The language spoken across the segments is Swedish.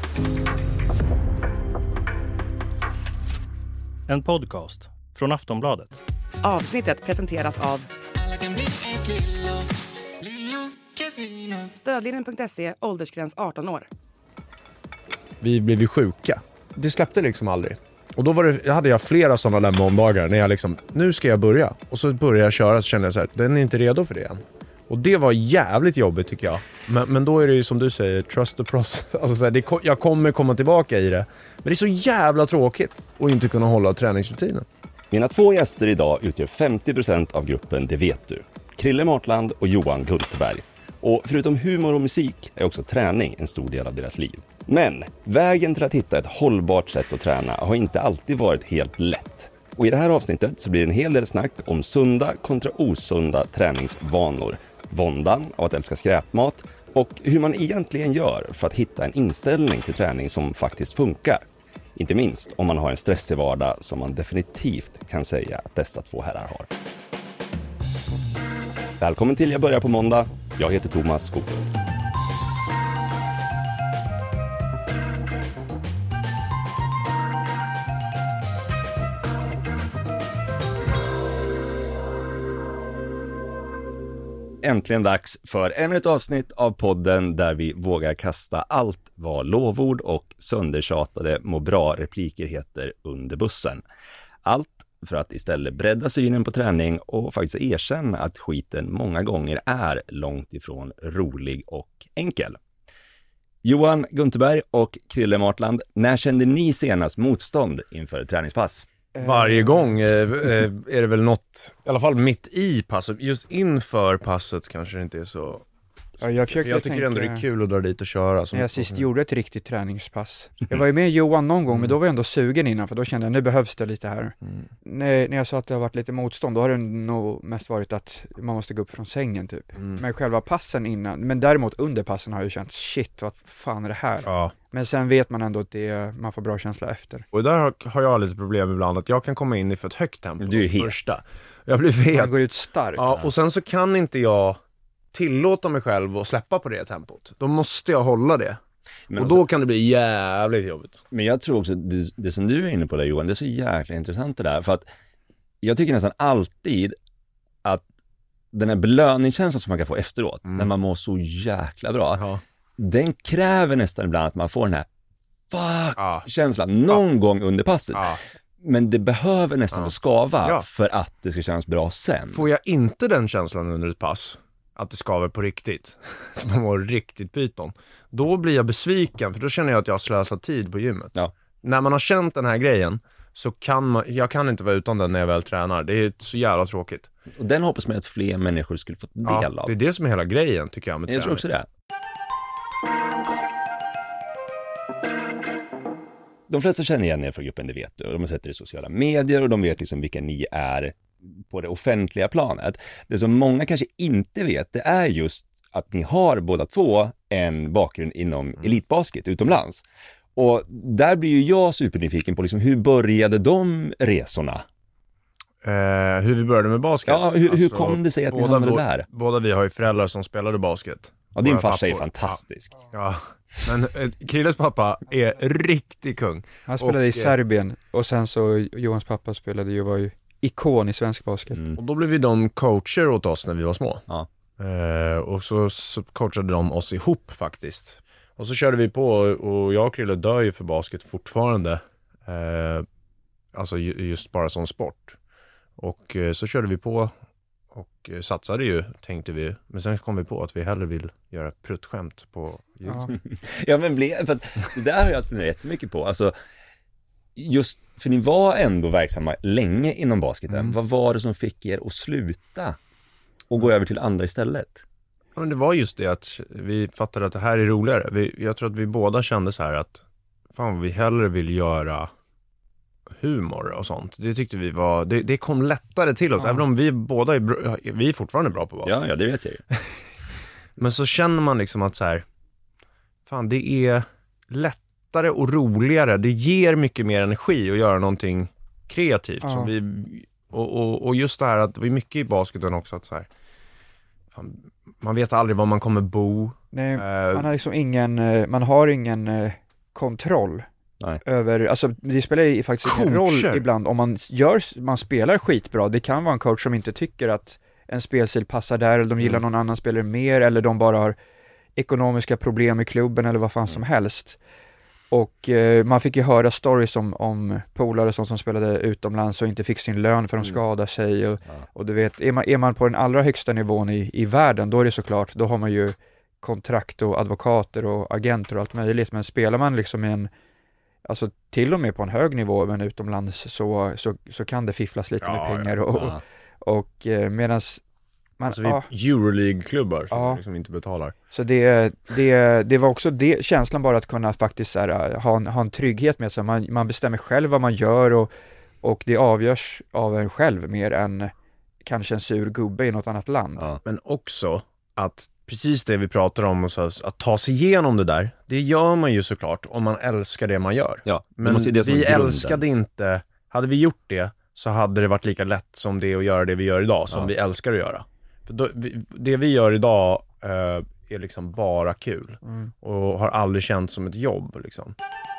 En podcast från Aftonbladet. Avsnittet presenteras av Stödlinjen.se, åldersgräns 18 år. Vi blev ju sjuka. Det släppte liksom aldrig. Och då hade jag flera sådana där måndagar när jag liksom, nu ska jag börja. Och så började jag köra, så kände jag så här, den är inte redo för det än. Och det var jävligt jobbigt tycker jag. Men då är det ju som du säger, trust the process. Alltså så här, jag kommer komma tillbaka i det. Men det är så jävla tråkigt att inte kunna hålla träningsrutinen. Mina två gäster idag utgör 50% av gruppen Det vet du. Krille Martland och Johan Gunterberg. Och förutom humor och musik är också träning en stor del av deras liv. Men vägen till att hitta ett hållbart sätt att träna har inte alltid varit helt lätt. Och i det här avsnittet så blir det en hel del snack om sunda kontra osunda träningsvanor. Våndan av att älska skräpmat och hur man egentligen gör för att hitta en inställning till träning som faktiskt funkar. Inte minst om man har en stressig vardag som man definitivt kan säga att dessa två herrar har. Välkommen till Jag börjar på måndag. Jag heter Thomas Skoglund. Äntligen dags för ännu ett avsnitt av podden där vi vågar kasta allt vad lovord och söndertjatade må bra repliker heter under bussen. Allt för att istället bredda synen på träning och faktiskt erkänna att skiten många gånger är långt ifrån rolig och enkel. Johan Gunterberg och Krille Martland, när kände ni senast motstånd inför ett träningspass? Varje gång är det väl något, i alla fall mitt i passet, just inför passet kanske det inte är så. Ja, jag tycker ändå det är kul att dra dit och köra. När jag sist gjorde ett riktigt träningspass. Jag var ju med Johan någon gång, men då var jag ändå sugen innan, för då kände jag nu behövs det lite här. När jag sa att det har varit lite motstånd, då har det nog mest varit att man måste gå upp från sängen typ. Men själva passen innan, men däremot under passen har jag ju känt shit, vad fan är det här? Ja. Men sen vet man ändå att man får bra känsla efter. Och där har jag lite problem ibland, att jag kan komma in i för ett högt tempo. Du är het. Första. Jag blir fet. Man går ut starkt. Ja, och sen så kan inte jag tillåta mig själv att släppa på det tempot. Då måste jag hålla det. Men och då kan det bli jävligt jobbigt. Men jag tror också, det som du är inne på där Johan, det är så jäkla intressant det där. För att jag tycker nästan alltid att den här belöningskänslan som man kan få efteråt, när man mår så jäkla bra, den kräver nästan ibland att man får den här känslan någon gång under passet. Men det behöver nästan få skava för att det ska kännas bra sen. Får jag inte den känslan under ett pass, att det skaver på riktigt, att man mår riktigt pyton, då blir jag besviken, för då känner jag att jag har slösat tid på gymmet. När man har känt den här grejen så jag kan inte vara utan den när jag väl tränar. Det är så jävla tråkigt. Och den hoppas man att fler människor skulle få del av. Det är det som är hela grejen tycker jag med träning. Jag tror också det. De flesta känner igen er från gruppen Det vet du, och de har sett det i sociala medier och de vet liksom vilka ni är på det offentliga planet. Det som många kanske inte vet, det är just att ni har båda två en bakgrund inom elitbasket utomlands. Och där blir ju jag supernyfiken på liksom, hur började de resorna? Hur vi började med basket? Ja, hur kom det sig att ni hamnade där? Båda vi har ju föräldrar som spelade basket. Ja, din farsa är fantastisk. Ja. Men Krilles pappa är riktigt kung. Han spelade i Serbien och sen så Johans pappa var ju ikon i svensk basket. Och då blev vi de coacher åt oss när vi var små. Och så coachade de oss ihop faktiskt. Och så körde vi på, och jag och Krille dör ju för basket fortfarande. Alltså just bara som sport. Och så körde vi på och satsade ju, tänkte vi. Men sen kom vi på att vi hellre vill göra pruttskämt på YouTube. Ja, men för att det där har jag funderat jättemycket på. Alltså, just för ni var ändå verksamma länge inom basketen. Vad var det som fick er att sluta och gå över till andra istället? Ja, men det var just det att vi fattade att det här är roligare. Jag tror att vi båda kände så här att fan, vi hellre vill göra humor och sånt. Det tyckte vi var, det kom lättare till oss, även om vi båda vi är fortfarande bra på basket. Ja, det vet jag ju. Men så känner man liksom att så här, fan, det är lättare och roligare. Det ger mycket mer energi att göra någonting kreativt. Som vi, och just det här att vi är mycket i basketen också, att så här, fan, man vet aldrig var man kommer bo. Nej, man har liksom ingen kontroll. Nej. Över, alltså det spelar ju faktiskt ingen roll ibland om man spelar skitbra. Det kan vara en coach som inte tycker att en spelstil passar där, eller de gillar någon annan spelare mer, eller de bara har ekonomiska problem i klubben eller vad fan som helst. Och man fick ju höra stories om polare som spelade utomlands och inte fick sin lön för de skadade sig och du vet, är man på den allra högsta nivån i världen, då är det såklart, då har man ju kontrakt och advokater och agenter och allt möjligt, men spelar man liksom alltså till och med på en hög nivå men utomlands så kan det fifflas lite med pengar och medans man, alltså Euroleague-klubbar som liksom inte betalar. Så det var också det, känslan bara att kunna faktiskt ha en trygghet med sig. Man bestämmer själv vad man gör och det avgörs av en själv mer än kanske en sur gubbe i något annat land. Ja. Men också att precis det vi pratar om, att ta sig igenom det där, det gör man ju såklart om man älskar det man gör. Ja, men vi älskade inte, hade vi gjort det så hade det varit lika lätt som det att göra det vi gör idag, som vi älskar att göra. För det vi gör idag är liksom bara kul och har aldrig känt som ett jobb liksom.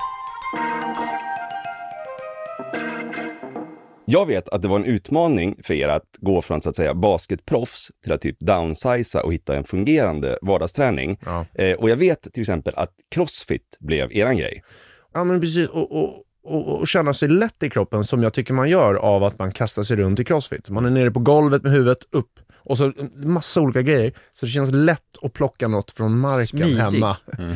Jag vet att det var en utmaning för er att gå från så att säga basketproffs till att typ downsiza och hitta en fungerande vardagsträning. Ja. Och jag vet till exempel att CrossFit blev eran grej. Ja, men precis. Och känna sig lätt i kroppen som jag tycker man gör av att man kastar sig runt i CrossFit. Man är nere på golvet med huvudet upp och så massa olika grejer. Så det känns lätt att plocka något från marken hemma.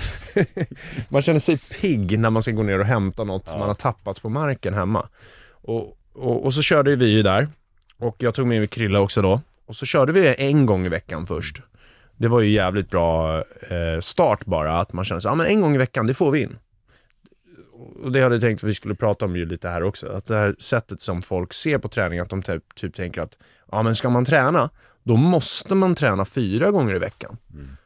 Man känner sig pigg när man ska gå ner och hämta något som man har tappat på marken hemma. Och så körde vi ju där. Och jag tog med mig Krilla också då. Och så körde vi en gång i veckan först. Det var ju jävligt bra start bara. Att man kände så, men en gång i veckan, det får vi in. Och det hade jag tänkt att vi skulle prata om ju lite här också. Att det här sättet som folk ser på träning, att de typ tänker att men ska man träna, då måste man träna 4 gånger i veckan.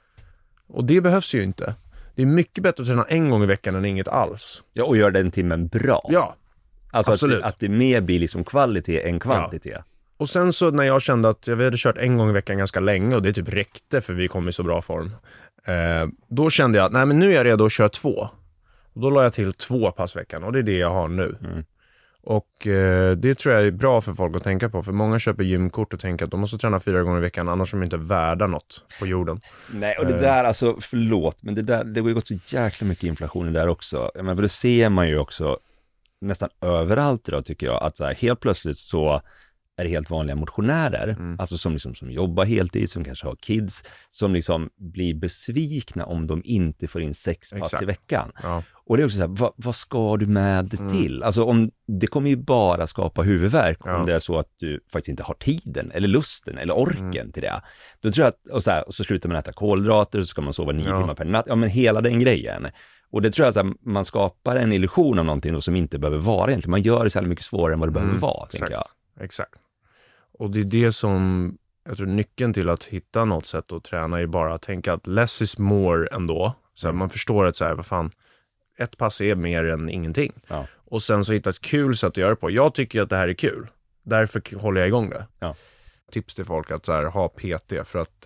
Och det behövs ju inte. Det är mycket bättre att träna en gång i veckan än inget alls. Ja, och göra den timmen bra. Ja, alltså absolut. Att det mer blir liksom kvalitet än kvantitet. Ja. Och sen så när jag kände att vi hade kört en gång i veckan ganska länge och det typ räckte för vi kom i så bra form. Då kände jag att nej, men nu är jag redo att köra 2. Och då la jag till 2 pass veckan och det är det jag har nu. Och det tror jag är bra för folk att tänka på. För många köper gymkort och tänker att de måste träna 4 gånger i veckan, annars är de inte värda något på jorden. Nej, och det där alltså, förlåt, men det har ju gått så jäkla mycket inflation i där också. Men för det ser man ju också nästan överallt idag, tycker jag, att så här, helt plötsligt så är det helt vanliga motionärer, alltså som jobbar heltid, som kanske har kids, som liksom blir besvikna om de inte får in 6 pass i veckan. Ja. Och det är också så här, vad ska du med det till? Alltså det kommer ju bara skapa huvudvärk om det är så att du faktiskt inte har tiden, eller lusten, eller orken till det. Då tror jag att, och så slutar man äta kolhydrater, och så ska man sova 9 timmar per natt. Ja, men hela den grejen. Och det tror jag att man skapar en illusion av någonting som inte behöver vara egentligen. Man gör det så här mycket svårare än vad det behöver vara, tänker jag. Exakt. Och det är det som, jag tror nyckeln till att hitta något sätt att träna är bara att tänka att less is more ändå. Så här, man förstår att så här, vad fan, 1 pass är mer än ingenting. Ja. Och sen så hitta ett kul sätt att göra det på. Jag tycker att det här är kul. Därför håller jag igång det. Ja. Tips till folk att så här, ha PT för att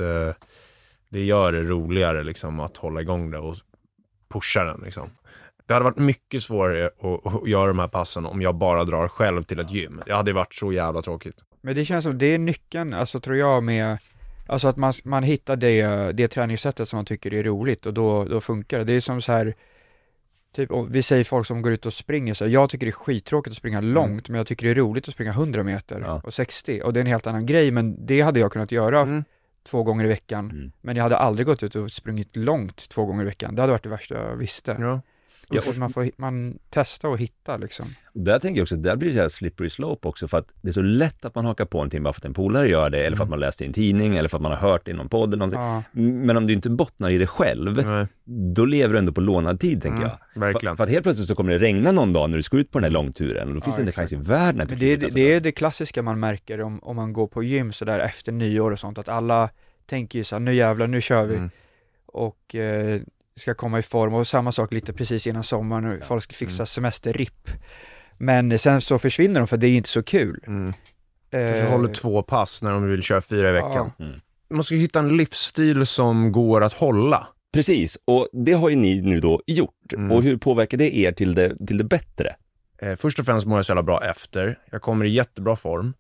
det gör det roligare liksom, att hålla igång det och pusha den liksom. Det hade varit mycket svårare att göra de här passen om jag bara drar själv till ett gym. Det hade varit så jävla tråkigt. Men det känns som det är nyckeln, alltså tror jag, med alltså att man hittar det träningssättet som man tycker är roligt, och då funkar det. Det är som så här, typ, vi säger folk som går ut och springer så här, jag tycker det är skittråkigt att springa långt, men jag tycker det är roligt att springa 100 meter och 60, och det är en helt annan grej, men det hade jag kunnat göra 2 gånger i veckan, men jag hade aldrig gått ut och sprungit långt 2 gånger i veckan. Det hade varit det värsta jag visste. Ja. Ja, och man testar och hittar liksom. Där tänker jag också, där blir det här slippery slope också, för att det är så lätt att man hakar på en timme bara för att en polare gör det, eller för att man läst i en tidning, eller för att man har hört det i någon podd eller någonting. Ja. Men om du inte bottnar i det själv, då lever du ändå på lånad tid, tänker jag. Verkligen. För att helt plötsligt så kommer det regna någon dag när du ska ut på den här långturen, och då finns det inte chans i världen att det är det klassiska man märker om man går på gym så där efter nyår och sånt, att alla tänker ju så här, nu jävlar, nu kör vi. Och ska komma i form, och samma sak lite precis innan sommaren, folk ska fixa semesterripp, men sen så försvinner de för det är inte så kul. Kanske håller 2 pass när de vill köra 4 i veckan. Man ska hitta en livsstil som går att hålla, Precis, och det har ju ni nu då gjort. Och hur påverkar det er till det bättre? Först och främst mår jag så jävla bra efter. Jag kommer i jättebra form.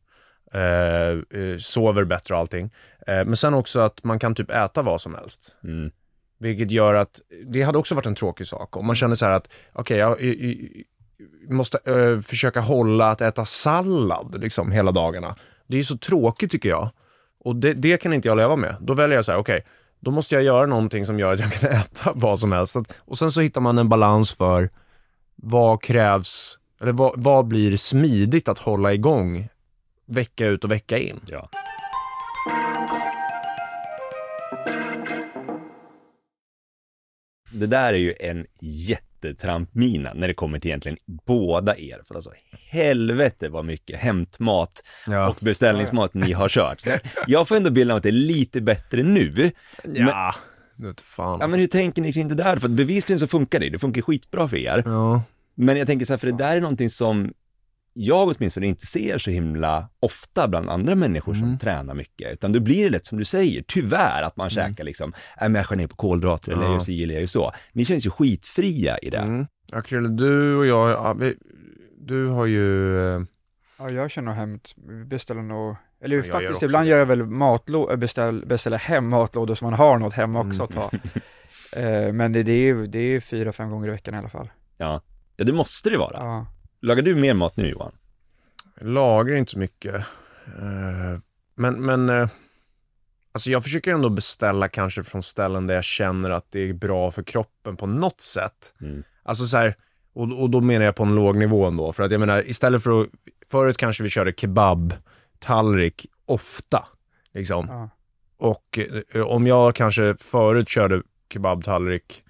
Sover bättre och allting. Men sen också att man kan typ äta vad som helst. Vilket gör att, det hade också varit en tråkig sak. Om man känner så här att, okej, jag måste försöka hålla att äta sallad liksom hela dagarna. Det är så tråkigt tycker jag. Och det kan inte jag leva med. Då väljer jag så här, okej, då måste jag göra någonting som gör att jag kan äta vad som helst. Och sen så hittar man en balans för vad krävs, eller vad blir smidigt att hålla igång vecka ut och vecka in. Ja. Det där är ju en jättetrampmina när det kommer till egentligen båda er. För alltså helvete vad mycket hämtmat och beställningsmat ni har kört. Så jag får ändå bilden av att det är lite bättre nu. Ja, det vet fan. Ja, men hur tänker ni kring det där? För att bevisligen så funkar det. Det funkar skitbra för er. Ja. Men jag tänker så här, för det där är någonting som jag åtminstone inte ser så himla ofta bland andra människor som tränar mycket. Utan då blir det lätt som du säger, tyvärr att man käkar liksom, men jag skär ner på kolhydrater eller jag si eller jag så. Ni känns ju skitfria i det. Ja, Krille, du och jag, du har ju... Ja, jag känner hämt, beställer nog, eller jag faktiskt gör ibland gör jag väl beställer hem matlådor så man har något hemma också att ta. Men det är 4-5 gånger i veckan i alla fall. Ja, det måste det vara. Ja. Lagar du mer mat nu, Johan? Jag lagar inte så mycket. Men alltså jag försöker ändå beställa kanske från ställen där jag känner att det är bra för kroppen på något sätt. Alltså så här, och då menar jag på en låg nivå ändå. För att jag menar, istället för att, förut kanske vi körde kebab, tallrik ofta. Liksom. Ja. Och om jag kanske förut körde kebab, tallrik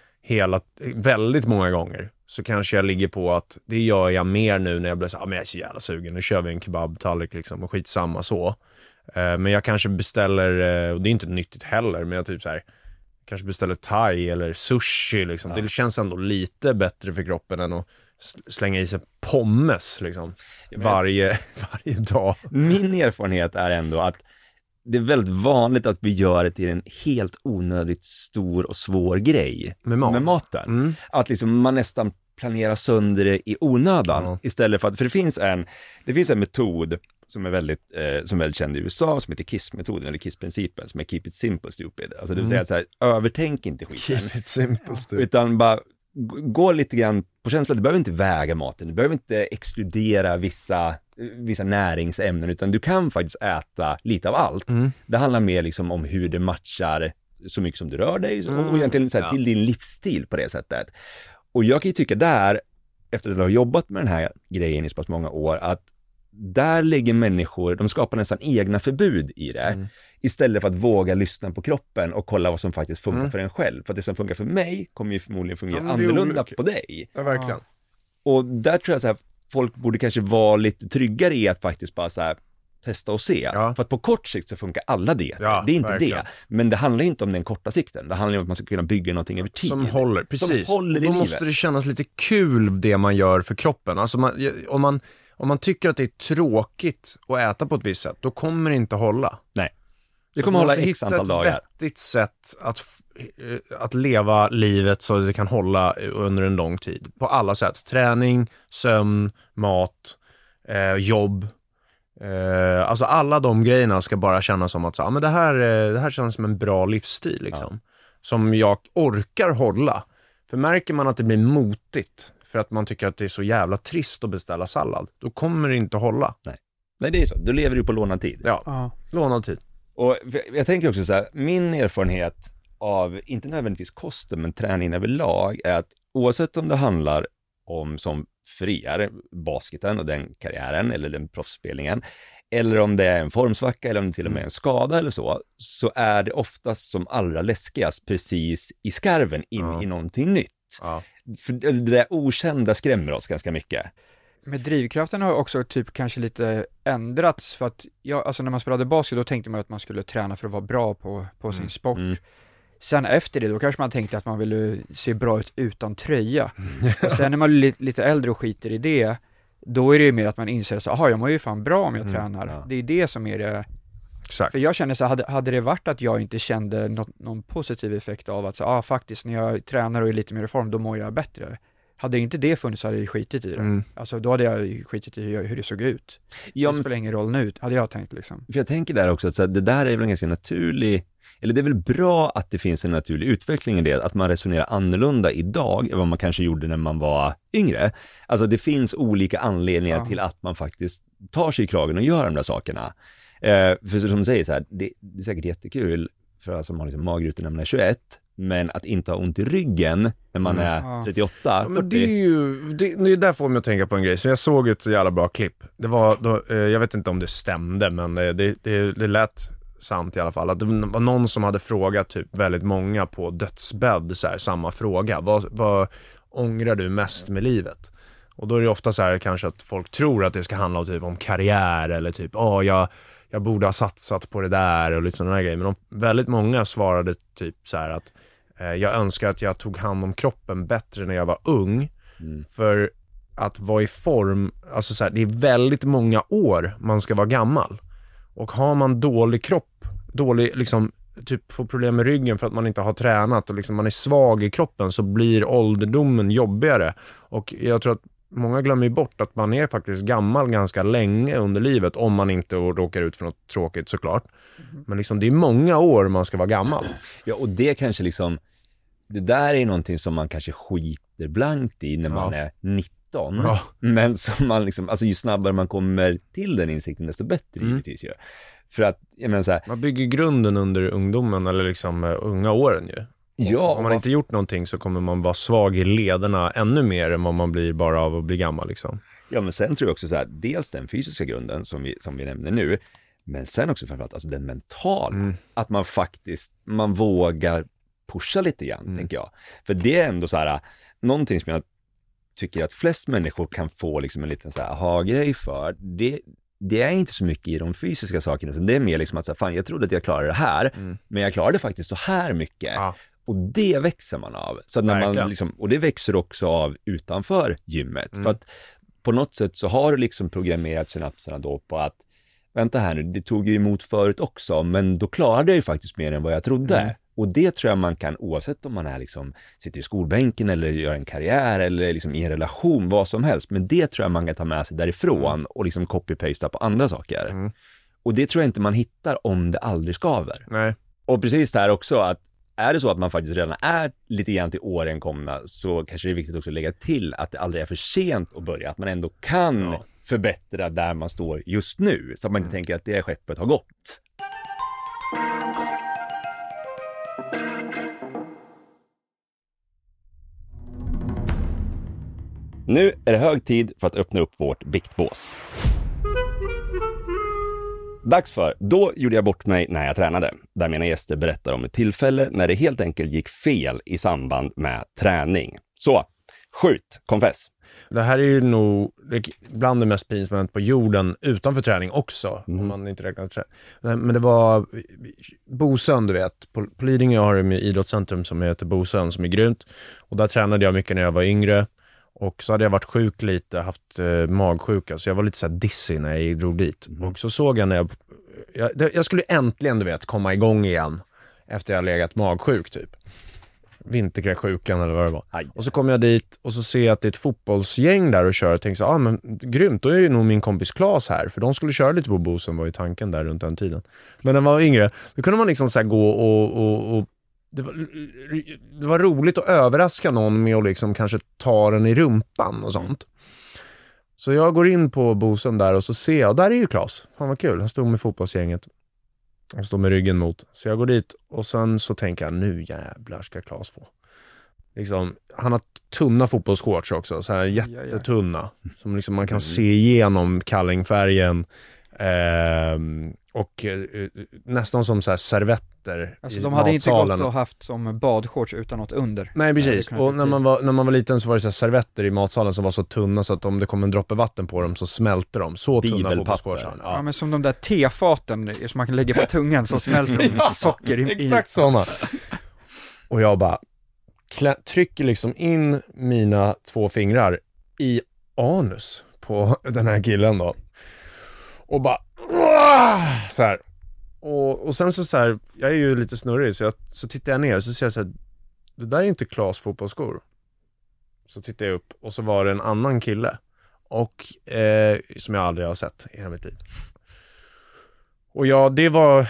väldigt många gånger, så kanske jag ligger på att det gör jag mer nu när jag blir så men jag är så jävla sugen, nu kör vi en kebab-tallrik liksom, och skitsamma så. Men jag kanske beställer, och det är inte nyttigt heller, men jag typ så här, kanske beställer thai eller sushi liksom. Det känns ändå lite bättre för kroppen än att slänga i sig pommes liksom, varje dag. Min erfarenhet är ändå att det är väldigt vanligt att vi gör det till en helt onödigt stor och svår grej med maten. Att liksom man nästan planerar sönder det i onödan istället för att, för det finns en metod som är väldigt känd i USA som heter KISS-metoden eller KISS-principen, som är keep it simple stupid. Alltså det vill säga att så här, övertänk inte skiten. Keep it simple stupid. Utan bara gå lite grann på känslan. Du behöver inte väga maten, du behöver inte exkludera vissa näringsämnen, utan du kan faktiskt äta lite av allt. Det handlar mer liksom om hur det matchar så mycket som du rör dig och egentligen så här, till din livsstil på det sättet. Och jag kan ju tycka där, efter att jag har jobbat med den här grejen i så pass många år, att där ligger människor, de skapar nästan egna förbud i det, istället för att våga lyssna på kroppen och kolla vad som faktiskt funkar för en själv. För att det som funkar för mig kommer ju förmodligen fungera annorlunda på dig. Ja, verkligen. Och där tror jag så här, folk borde kanske vara lite tryggare i att faktiskt bara så här, testa och se. För att på kort sikt så funkar alla det. Det är inte verkligen det. Men det handlar inte om den korta sikten. Det handlar om att man ska kunna bygga någonting över tid. Som håller, precis. Som håller i då livet. Måste det kännas lite kul det man gör för kroppen. Alltså om man tycker att det är tråkigt att äta på ett visst sätt, då kommer det inte hålla. Nej. Det kommer hålla x antal dagar. Hitta ett vettigt sätt att leva livet så att det kan hålla under en lång tid. På alla sätt. Träning, sömn, mat, jobb. Alltså alla de grejerna ska bara kännas som att men det här känns som en bra livsstil liksom. Som jag orkar hålla. För märker man att det blir motigt för att man tycker att det är så jävla trist att beställa sallad, då kommer det inte hålla. Nej, det är så. Då lever du på lånad tid. Ja, lånad tid. Och jag tänker också så här, min erfarenhet av, inte nödvändigtvis kosten, men träningen överlag, är att oavsett om det handlar om, som för er, basketen och den karriären eller den proffsspelningen, eller om det är en formsvacka eller om det till och med är en skada eller så är det oftast som allra läskigast precis i skarven in i någonting nytt. För det där okända skrämmer oss ganska mycket. Men drivkraften har också typ kanske lite ändrats, för att alltså när man spelade basket då tänkte man att man skulle träna för att vara bra på sin sport. Sen efter det då kanske man tänkte att man ville se bra ut utan tröja. Och sen när man är lite äldre och skiter i det, då är det ju mer att man inser så jag mår ju fan bra om jag tränar. Det är det som är det Exakt. För jag känner så hade det varit att jag inte kände någon positiv effekt av att så, faktiskt när jag tränar och är lite mer i form, då mår jag bättre. Hade inte det funnits så hade jag skitit i det. Alltså då hade jag skitit i hur det såg ut. Det spelar ingen roll nu, hade jag tänkt liksom. För jag tänker där också att så här, det där är väl en ganska naturlig, eller det är väl bra att det finns en naturlig utveckling i det, att man resonerar annorlunda idag än vad man kanske gjorde när man var yngre. Alltså det finns olika anledningar till att man faktiskt tar sig i kragen och gör de där sakerna. För som du säger så här, det är säkert jättekul för alla som har liksom magrutor när man är 21, men att inte ha ont i ryggen när man är 38, 40. Men det är ju, det är där får mig att tänka på en grej. Så jag såg ett så jävla bra klipp. Det var, jag vet inte om det stämde, men det lät sant i alla fall. Att det var någon som hade frågat typ väldigt många på dödsbädd så här, samma fråga. Vad ångrar du mest med livet? Och då är det ofta så här kanske att folk tror att det ska handla om, typ, om karriär eller typ, jag borde ha satsat på det där och lite sådana grejer. Men väldigt många svarade typ så här att jag önskar att jag tog hand om kroppen bättre när jag var ung. För att vara i form, alltså så här, det är väldigt många år man ska vara gammal. Och har man dålig kropp, liksom typ får problem med ryggen för att man inte har tränat och liksom man är svag i kroppen, så blir ålderdomen jobbigare. Och jag tror att många glömmer bort att man är faktiskt gammal ganska länge under livet, om man inte råkar ut för något tråkigt såklart. Men liksom det är många år man ska vara gammal. Ja, och det kanske liksom, det där är någonting som man kanske skiter blankt i när man är 19. Men som man liksom, alltså ju snabbare man kommer till den insikten, desto bättre givetvis ju. För att, jag menar så här, man bygger grunden under ungdomen eller liksom unga åren ju. Ja, om man inte gjort någonting så kommer man vara svag i lederna ännu mer än vad man blir bara av att bli gammal liksom. Ja, men sen tror jag också så här, dels den fysiska grunden som vi nämner nu, men sen också framförallt alltså den mentala, att man faktiskt, man vågar pusha lite grann, tänker jag. För det är ändå så här, någonting som jag tycker att flest människor kan få liksom en liten så här aha-grej för, det är inte så mycket i de fysiska sakerna, så det är mer liksom att så här, fan, jag trodde att jag klarade det här, men jag klarade faktiskt så här mycket. Ja. Och det växer man av. Så när man liksom, och det växer också av utanför gymmet. För att på något sätt så har du liksom programmerat synapserna då på att vänta här nu, det tog ju emot förut också, men då klarade jag ju faktiskt mer än vad jag trodde. Och det tror jag man kan, oavsett om man är liksom, sitter i skolbänken eller gör en karriär eller liksom i en relation, vad som helst. Men det tror jag man kan ta med sig därifrån och liksom copy-pasta på andra saker. Och det tror jag inte man hittar om det aldrig skaver. Nej. Och precis där också, att är det så att man faktiskt redan är lite grann till åren komna, så kanske det är viktigt också att lägga till att det aldrig är för sent att börja. Att man ändå kan förbättra där man står just nu, så att man inte tänker att det skeppet har gått. Nu är det hög tid för att öppna upp vårt viktbås. Dags för, då gjorde jag bort mig när jag tränade. Där mina gäster berättar om ett tillfälle när det helt enkelt gick fel i samband med träning. Så, skjut, confess. Det här är ju nog bland det mest pinsamt på jorden utanför träning också. Om man inte räknar träning. Men det var Bosön, du vet. På Lidingö har de idrottscentrum som heter Bosön, som är grymt. Och där tränade jag mycket när jag var yngre. Och så hade jag varit sjuk lite, haft magsjuka. Så jag var lite så här dizzy när jag drog dit. Och så såg jag när jag skulle äntligen, du vet, komma igång igen. Efter jag legat magsjuk typ. Vinterkräksjukan eller vad det var. Och så kom jag dit och så ser jag att det är ett fotbollsgäng där och kör. Och tänkte så, men grymt, då är ju nog min kompis Claes här. För de skulle köra lite på Bosön, var ju tanken där runt den tiden. Men när man var yngre, då kunde man liksom så här gå och det var roligt att överraska någon med att liksom kanske ta den i rumpan och sånt. Så jag går in på Bosön där och så ser jag, och där är ju Claes. Fan vad kul, han stod med fotbollsgänget. Han stod med ryggen mot. Så jag går dit och sen så tänker jag, nu jävlar ska Claes få. Liksom, han har tunna fotbollsshorts också, så här jättetunna. Som liksom man kan se igenom kallingfärgen. Och nästan som så här servetter. Alltså de hade inte gått och haft som badshorts utan något under. Nej, precis. Och när man var liten så var det så här servetter i matsalen som var så tunna så att om det kom en droppe vatten på dem så smälter de. Så tunna fotbollsshorts. Ja, men som de där tefaten som man kan lägga på tungan så smälter de socker i. Exakt såna. Och jag bara trycker liksom in mina 2 fingrar i anus på den här killen då. Och bara så här. Och sen så här, jag är ju lite snurrig, så tittar jag ner och så ser jag så här, det där är inte Klas fotbollsskor. Så tittar jag upp och så var det en annan kille. Och som jag aldrig har sett i hela mitt liv. Och ja, det var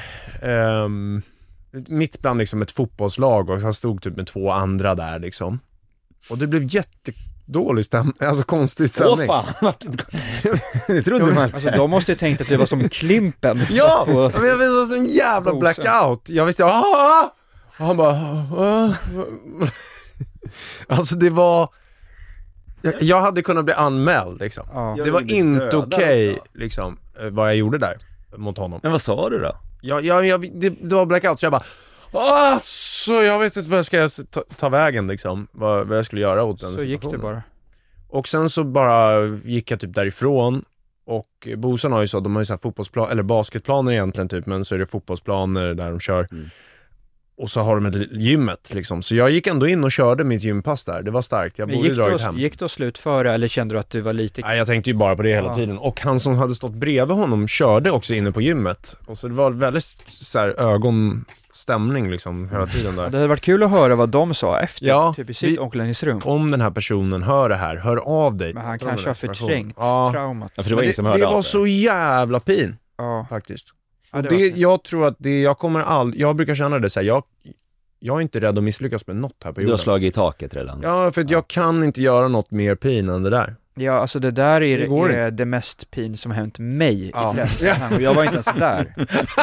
mitt bland liksom ett fotbollslag, och han stod typ med 2 andra där liksom. Och det blev jättedålig stämning, alltså konstig stämning. Åh fan! Det trodde man. Alltså de måste ju tänkt att du var som Klimpen. Ja, men jag var sån jävla blackout. Jag visste, och han bara, alltså det var, jag hade kunnat bli anmäld liksom. Ja. Det var inte okej liksom, vad jag gjorde där mot honom. Men vad sa du då? Det var blackout, så jag bara, så jag vet inte vad jag ska ta vägen liksom, vad jag skulle göra åt den Så situationen. gick det bara. Och sen så bara gick jag typ därifrån. Och Bosan har ju så, de har ju så här fotbollsplan, eller basketplaner egentligen typ, men så är det fotbollsplaner där de kör. Och så har de ett gymmet liksom. Så jag gick ändå in och körde mitt gympass där. Det var starkt, jag borde dragit hem. Gick det att slutföra, eller kände du att du var lite... Nej, jag tänkte ju bara på det hela tiden. Och han som hade stått bredvid honom körde också inne på gymmet. Och så det var väldigt så här ögonstämning liksom hela tiden där. Det hade varit kul att höra vad de sa efter, typ i sitt vi- omklädningsrum. Om den här personen hör det här, hör av dig. Men han Från kanske den har här förträngt traumat. Ja, för det var Men ingen som hörde det av var sig. så jävla pin Ja. faktiskt. Ja, Och det det, var det. jag tror att det, jag brukar känna det så här, jag är inte rädd att misslyckas med något här på Du har jorden. slagit i taket redan. Ja, för att jag kan inte göra något mer pin än det där. Ja, alltså det där Det går är det mest pin som hänt mig Ja. i träningssammanhang, och jag var inte ens där.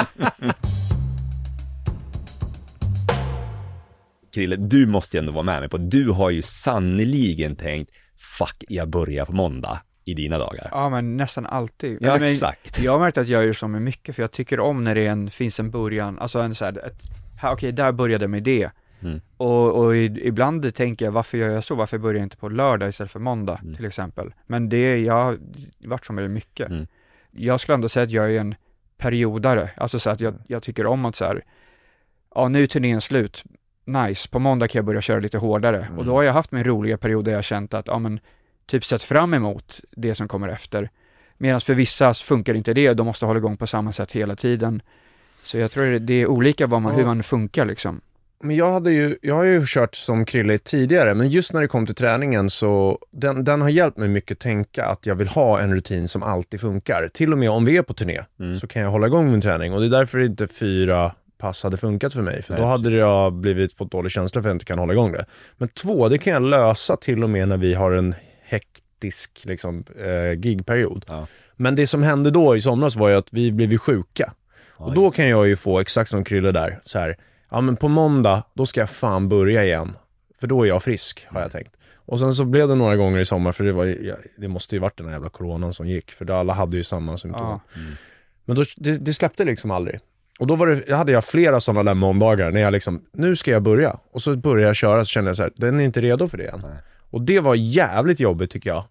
Krille, du måste ju ändå vara med mig på, du har ju sannoliken tänkt, fuck, jag börjar på måndag i dina dagar. Ja, men nästan alltid. Ja, Men exakt. Jag har märkt att jag gör så med mycket, för jag tycker om när det finns en början, alltså en så här, okej, där började med det. Och ibland tänker jag, varför gör jag så? Varför börjar jag inte på lördag istället för måndag till exempel? Men jag har varit så med det mycket. Jag skulle ändå säga att jag är en periodare, alltså så att jag tycker om att så här, ja, nu är turnén slut, nice, på måndag kan jag börja köra lite hårdare. Och då har jag haft min roliga period där jag känt att, ja men, typ sett fram emot det som kommer efter. Medan för vissa funkar inte det, de måste hålla igång på samma sätt hela tiden. Så jag tror det är olika hur man funkar liksom. Men jag har ju kört som Krille tidigare, men just när det kom till träningen så den har hjälpt mig mycket tänka att jag vill ha en rutin som alltid funkar. Till och med om vi är på turné så kan jag hålla igång min träning, och det är därför inte 4 pass hade funkat för mig, för då hade jag fått dålig känsla för att jag inte kan hålla igång det. Men 2, det kan jag lösa till och med när vi har en hektisk liksom, gigperiod. Ja. Men det som hände då i somras var ju att vi blev sjuka. Och då kan jag ju få exakt som Krille där, så här, ja men på måndag, då ska jag fan börja igen. För då är jag frisk, har jag tänkt. Och sen så blev det några gånger i sommar, för det måste ju varit den här jävla coronan som gick. För alla hade ju samma symptom. Men då, det släppte liksom aldrig. Och då hade jag flera sådana där måndagar när jag liksom, nu ska jag börja. Och så började jag köra, så kände jag så här, den är inte redo för det än. Nej. Och det var jävligt jobbigt tycker jag.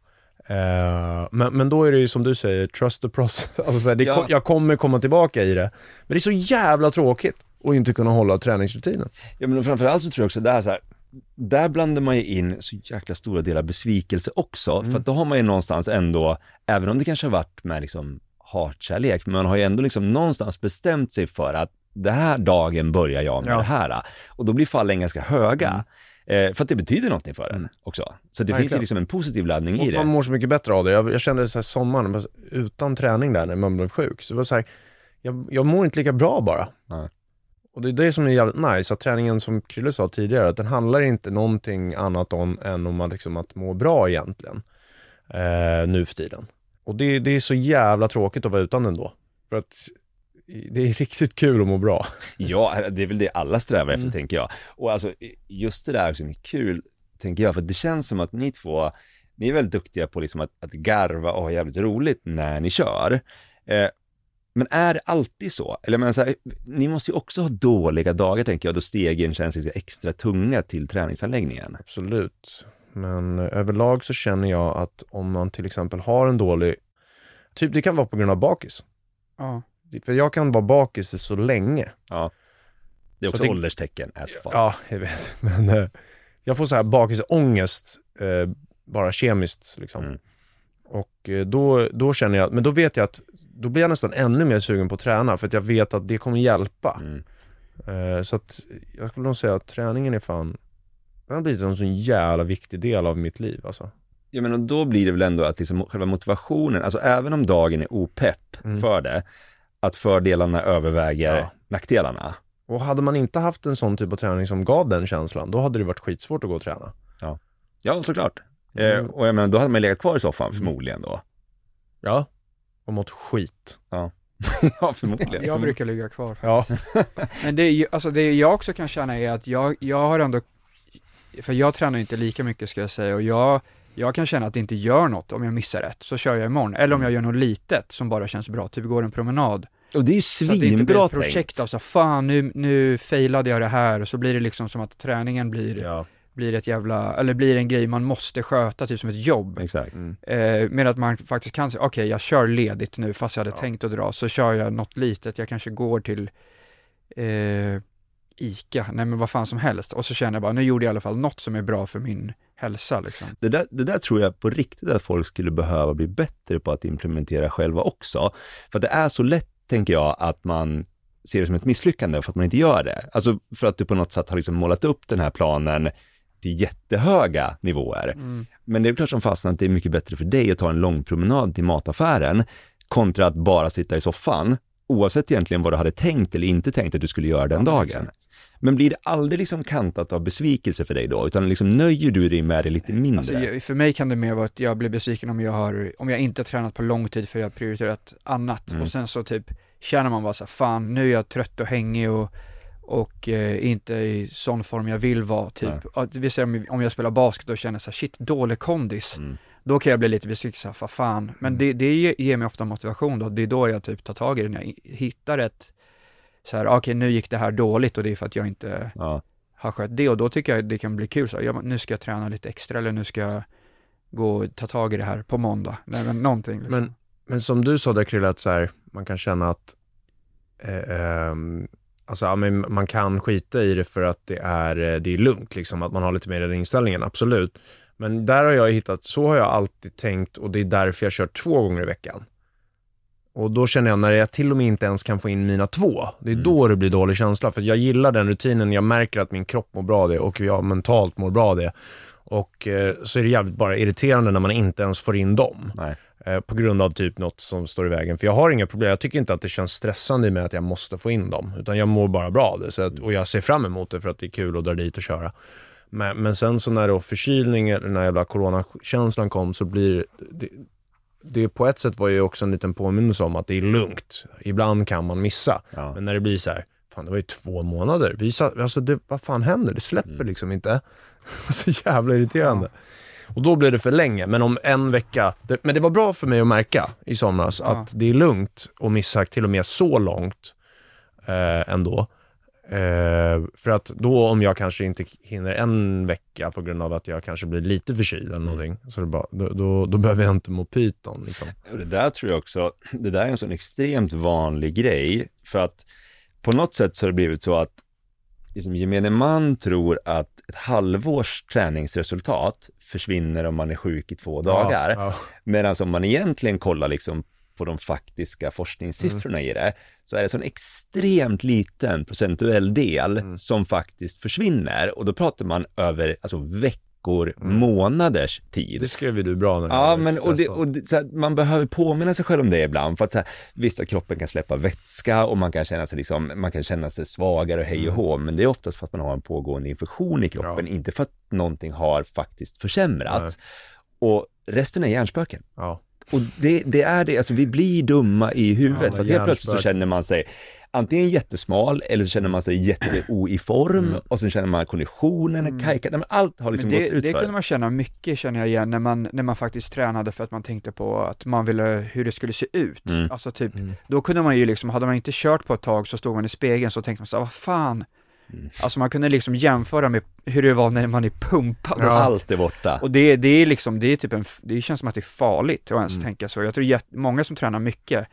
Men då är det ju som du säger, trust the process. Alltså så här, jag kommer komma tillbaka i det. Men det är så jävla tråkigt att inte kunna hålla träningsrutinen. Ja, men framförallt så tror jag också där så här, där blandar man ju in så jäkla stora delar besvikelse också. För att då har man ju någonstans ändå, även om det kanske har varit med liksom hatkärlek, men man har ju ändå liksom någonstans bestämt sig för att det här dagen börjar jag med det här. Och då blir fallen ganska höga. För att det betyder någonting för en också. Så det finns ju liksom en positiv laddning i det. Man mår så mycket bättre av det. Jag kände så här sommaren utan träning där när man blev sjuk. Så det var så här, jag mår inte lika bra bara. Nej. Och det är det som är jävligt nice, att träningen som Krille sa tidigare, att den handlar inte någonting annat än om att må bra egentligen nu för tiden. Och det är så jävla tråkigt att vara utan den då. För att det är riktigt kul att må bra. Ja, det är väl det alla strävar efter, tänker jag. Och alltså, just det där som är kul, tänker jag, för det känns som att ni två, ni är väldigt duktiga på liksom att garva och ha jävligt roligt när ni kör. Men är det alltid så? Eller men så här, ni måste ju också ha dåliga dagar, tänker jag, då stegen känns lite extra tunga till träningsanläggningen. Absolut. Men överlag så känner jag att om man till exempel har en dålig, typ det kan vara på grund av bakis. Ja. För jag kan vara bakis så länge. Ja. Det är också ålderstecken as fuck. Ja, jag vet. Men jag får så här bakisångest bara kemiskt liksom. Och då känner jag, men då vet jag att då blir jag nästan ännu mer sugen på att träna, för att jag vet att det kommer hjälpa. Så att jag skulle nog säga att träningen är fan, den har blivit en sån jävla viktig del av mitt liv alltså. Ja, men och då blir det väl ändå att liksom själva motivationen, alltså även om dagen är opepp för det, att fördelarna överväger nackdelarna. Och hade man inte haft en sån typ av träning som gav den känslan, då hade det varit skitsvårt att gå och träna. Ja, såklart. Och jag menar, då hade man legat kvar i soffan förmodligen då. Ja, och mått skit. Ja, ja förmodligen. Jag brukar ligga kvar. Ja. Men det jag också kan känna är att jag har ändå, för jag tränar inte lika mycket ska jag säga, och jag kan känna att det inte gör något om jag missar ett, så kör jag imorgon. Eller om jag gör något litet som bara känns bra, typ går en promenad. Och det är ju svinbra tänkt. Så att det inte blir ett projekt av så fan nu failade jag det här, och så blir det liksom som att träningen blir ett jävla, eller blir en grej man måste sköta typ som ett jobb. Exakt. Med att man faktiskt kan säga, okej, jag kör ledigt nu fast jag hade tänkt att dra, så kör jag något litet, jag kanske går till Ica, nej men vad fan som helst, och så känner jag bara, nu gjorde jag i alla fall något som är bra för min hälsa liksom. Det där tror jag på riktigt att folk skulle behöva bli bättre på att implementera själva också, för det är så lätt, tänker jag, att man ser det som ett misslyckande för att man inte gör det, alltså för att du på något sätt har liksom målat upp den här planen till jättehöga nivåer. Men det är klart som fastän att det är mycket bättre för dig att ta en lång promenad till mataffären kontra att bara sitta i soffan, oavsett egentligen vad du hade tänkt eller inte tänkt att du skulle göra den dagen. Exakt. Men blir det aldrig liksom kantat av besvikelse för dig då? Utan liksom nöjer du dig med det lite mindre? Alltså, för mig kan det mer vara att jag blir besviken om jag inte tränat på lång tid för jag har prioriterat annat. Och sen så typ känner man bara så här, fan nu är jag trött och hängig och inte i sån form jag vill vara typ. Att vi säger om jag spelar basket och känner så här, shit, dålig kondis. Då kan jag bli lite besviken så här, vad fan. Men det ger mig ofta motivation då. Det är då jag typ tar tag i det, när jag hittar ett så här, okej, nu gick det här dåligt och det är för att jag inte har skött det, och då tycker jag det kan bli kul så här, nu ska jag träna lite extra, eller nu ska jag gå och ta tag i det här på måndag. Nej, men någonting liksom. Men som du sa där, Krille, att så här, man kan känna att alltså, men man kan skita i det för att det är lugnt liksom, att man har lite mer den inställningen, absolut. Men där har jag hittat, så har jag alltid tänkt, och det är därför jag kör 2 gånger i veckan. Och då känner jag, när jag till och med inte ens kan få in mina 2, det är då det blir dålig känsla. För jag gillar den rutinen, jag märker att min kropp mår bra av det och jag mentalt mår bra av det. Och så är det jävligt bara irriterande när man inte ens får in dem. Nej. På grund av typ något som står i vägen. För jag har inga problem, jag tycker inte att det känns stressande med att jag måste få in dem. Utan jag mår bara bra av det, så att, och jag ser fram emot det för att det är kul att dra dit och köra. Men sen så när då förkylning eller den här jävla coronakänslan kom, så blir det på ett sätt var ju också en liten påminnelse om att det är lugnt. Ibland kan man missa. Ja. Men när det blir så här, fan det var ju 2 månader. Vad fan händer? Det släpper liksom inte. Så jävla irriterande. Ja. Och då blir det för länge. Men om en vecka, men det var bra för mig att märka i somras att det är lugnt och missa till och med så långt ändå. För att då, om jag kanske inte hinner en vecka på grund av att jag kanske blir lite förkyld eller någonting, så det bara, då behöver jag inte må pyton liksom. Det där tror jag också, det där är en sån extremt vanlig grej, för att på något sätt så har det blivit så att liksom, gemene man tror att ett halvårs träningsresultat försvinner om man är sjuk i 2 dagar, medan om man egentligen kollar liksom på de faktiska forskningssiffrorna i det, så är det så en extremt liten procentuell del som faktiskt försvinner, och då pratar man över alltså veckor, månaders tid. Det skrev ju du bra när men så här, man behöver påminna sig själv om det ibland, för att så här, visst att kroppen kan släppa vätska och man kan känna sig liksom, man kan känna sig svagare och hej och hå, men det är oftast för att man har en pågående infektion i kroppen, inte för att någonting har faktiskt försämrats. Och resten är hjärnspöken. Ja. Och det är det, alltså vi blir dumma i huvudet, för att helt plötsligt så känner man sig antingen jättesmal, eller så känner man sig jätteoi form, och så känner man konditionen kajkat, men allt har liksom gått ut. Det kunde man känna mycket, känner jag igen, när man faktiskt tränade för att man tänkte på att man ville hur det skulle se ut. Alltså typ, då kunde man ju liksom, hade man inte kört på ett tag så stod man i spegeln, så tänkte man så vad fan. Alltså man kunde liksom jämföra med hur det var när man är pumpad. Allt är borta. Och det är liksom, det är typ det känns som att det är farligt att ens tänka så. Jag tror många som tränar mycket,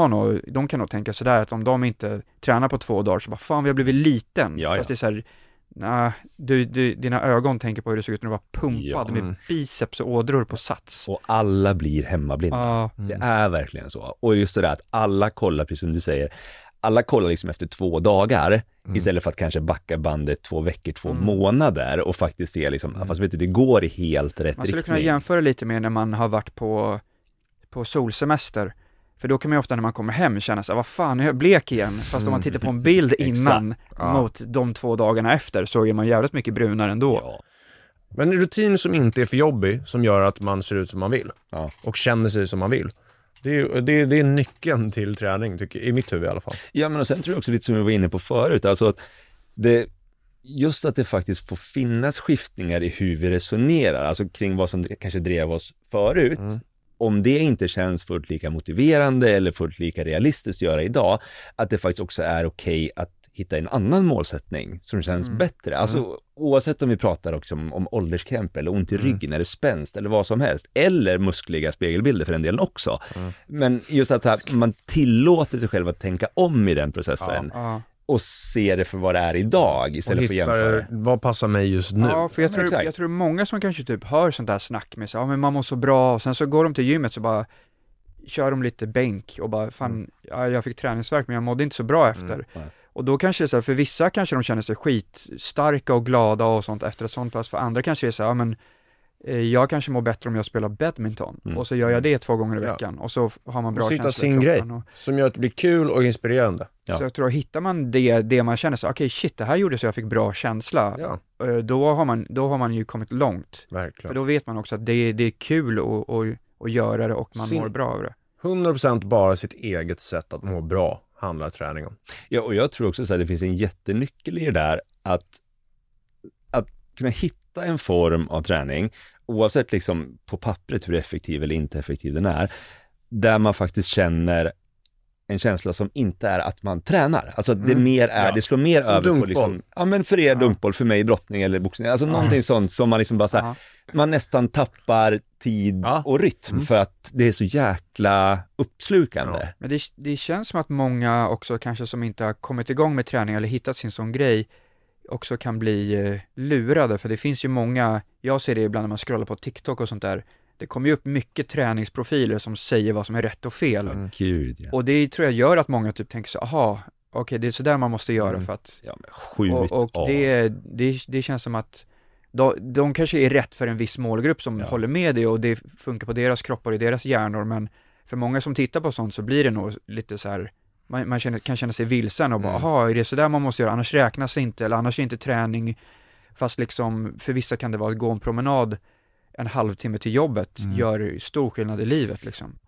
de kan nog tänka sådär, att om de inte tränar på 2 dagar så bara, fan vi har blivit liten. Fast det är så här, nej, dina ögon tänker på hur det såg ut när du var pumpad med biceps och ådror på sats. Och alla blir hemmablinda. Det är verkligen så. Och just det där att alla kollar, precis som du säger, alla kollar liksom efter 2 dagar istället för att kanske backa bandet 2 veckor, 2 månader och faktiskt se liksom, fast vet du, det går i helt rätt riktning. Man skulle kunna jämföra lite med när man har varit på solsemester. För då kan man ju ofta när man kommer hem känna sig, vad fan, är jag blek igen? Fast om man tittar på en bild innan mot de 2 dagarna efter så är man jävligt mycket brunare ändå. Ja. Men en rutin som inte är för jobbig, som gör att man ser ut som man vill och känner sig som man vill. Det är nyckeln till träning, tycker jag, i mitt huvud i alla fall. Ja, men och sen tror jag också lite som vi var inne på förut, alltså att just att det faktiskt får finnas skiftningar i hur vi resonerar, alltså kring vad som kanske drev oss förut. Om det inte känns fullt lika motiverande eller fullt lika realistiskt att göra idag, att det faktiskt också är okej att hitta en annan målsättning som känns bättre. Alltså oavsett om vi pratar också om ålderskrämp eller ont i ryggen eller spänst eller vad som helst, eller muskliga spegelbilder för en del också. Men just att så här, man tillåter sig själv att tänka om i den processen. Och se det för vad det är idag istället för att jämföra. Vad passar mig just nu? Ja, för jag tror många som kanske typ hör sånt där snack med sig, men man mår så bra, och sen så går de till gymmet så bara kör de lite bänk och bara, fan, jag fick träningsvärk men jag mådde inte så bra efter. Och då kanske det är så här, för vissa kanske de känner sig skitstarka och glada och sånt efter ett sånt pass, för andra kanske det är så här, men jag kanske mår bättre om jag spelar badminton och så gör jag det 2 gånger i veckan och så har man bra känsla sin grej som gör att det blir kul och inspirerande. Så jag tror, hittar man det man känner så okej, shit, det här gjorde så jag fick bra känsla, då har man ju kommit långt. Verkligen. För då vet man också att det är kul att göra det och man mår bra av det. 100% bara sitt eget sätt att må bra handlar träning om. Ja, och jag tror också så att det finns en jättenyckel i det där att kunna hitta en form av träning, oavsett liksom på pappret hur effektiv eller inte effektiv den är, där man faktiskt känner en känsla som inte är att man tränar. Alltså det mer är, det slår mer över på liksom, ja men för er dunkboll, för mig brottning eller boxning, alltså någonting sånt som man liksom bara så här, man nästan tappar tid och rytm för att det är så jäkla uppslukande. Men det känns som att många också kanske som inte har kommit igång med träning eller hittat sin sån grej också kan bli lurade, för det finns ju många, jag ser det ibland när man scrollar på TikTok och sånt där, det kommer ju upp mycket träningsprofiler som säger vad som är rätt och fel. Och det tror jag gör att många typ tänker så, okej, det är så där man måste göra för att och det känns som att de kanske är rätt för en viss målgrupp som håller med det och det funkar på deras kroppar och i deras hjärnor, men för många som tittar på sånt så blir det nog lite så här, man kan känna sig vilsen och bara, är det så där man måste göra, annars räknas det inte, eller annars är inte träning, fast liksom för vissa kan det vara att gå en promenad en halvtimme till jobbet gör stor skillnad i livet liksom.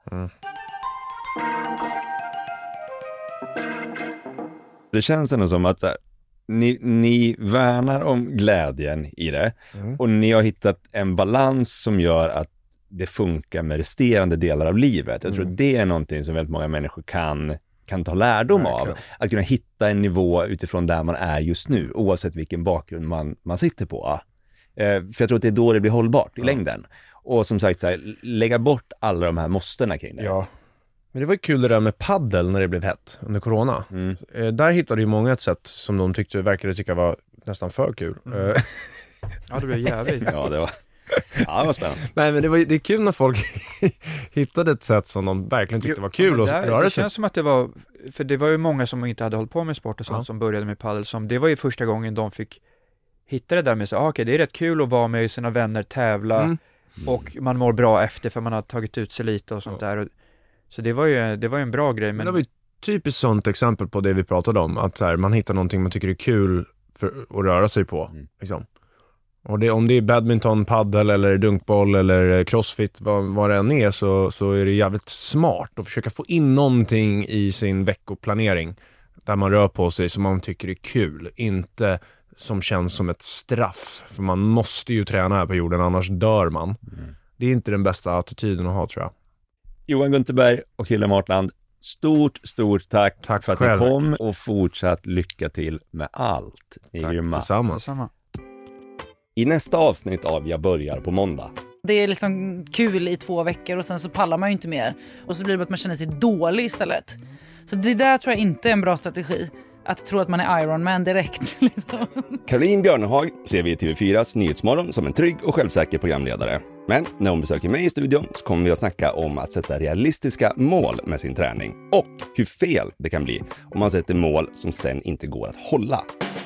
Det känns ändå som att ni värnar om glädjen i det och ni har hittat en balans som gör att det funkar med resterande delar av livet. Jag tror att det är någonting som väldigt många människor kan ta lärdom av. Att kunna hitta en nivå utifrån där man är just nu, oavsett vilken bakgrund man sitter på. För jag tror att det är då det blir hållbart i längden. Och som sagt, så här, lägga bort alla de här måstena kring det. Ja, men det var ju kul det där med paddel när det blev hett under corona. Där hittade ju många ett sätt som de verkade tycka var nästan för kul. Ja, det blev jävligt. Ja, det var spännande. Nej, men det är kul när folk hittade ett sätt som de verkligen tyckte var kul. Det känns som att det var, för det var ju många som inte hade hållit på med sport och sånt som började med paddel, som det var ju första gången de fick hitta det där med så, okej, det är rätt kul att vara med sina vänner, tävla och man mår bra efter för man har tagit ut sig lite och sånt där. Så det var ju en bra grej. Men det var ju typiskt sånt exempel på det vi pratade om, att så här, man hittar någonting man tycker är kul för att röra sig på. Liksom. Och om det är badminton, paddel eller dunkboll eller crossfit, vad det än är, så är det jävligt smart att försöka få in någonting i sin veckoplanering där man rör på sig som man tycker är kul, inte som känns som ett straff, för man måste ju träna här på jorden, annars dör man. Det är inte den bästa attityden att ha, tror jag. Johan Gunterberg och Krille Martland, stort tack för att ni kom, och fortsatt lycka till med allt. Ni är grymma. Detsamma. I nästa avsnitt av Jag börjar på måndag. Det är liksom kul i 2 veckor och sen så pallar man ju inte mer. Och så blir det att man känner sig dålig istället. Så det där tror jag inte är en bra strategi. att tro att man är Iron Man direkt. Liksom. Caroline Björnehag ser vi i TV4s Nyhetsmorgon som en trygg och självsäker programledare. Men när hon besöker mig i studion så kommer vi att snacka om att sätta realistiska mål med sin träning. Och hur fel det kan bli om man sätter mål som sen inte går att hålla.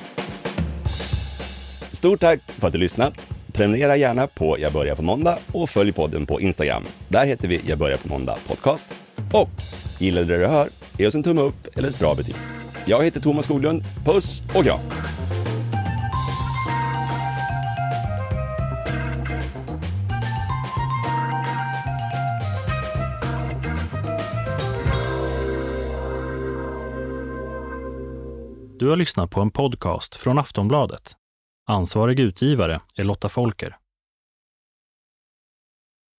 Stort tack för att du lyssnat. Prenumerera gärna på Jag börjar på måndag och följ podden på Instagram. Där heter vi Jag börjar på måndag podcast. Och gillar du det du hör, ge oss en tumme upp eller ett bra betyg. Jag heter Thomas Skoglund. Puss och kram! Du har lyssnat på en podcast från Aftonbladet. Ansvarig utgivare är Lotta Folker.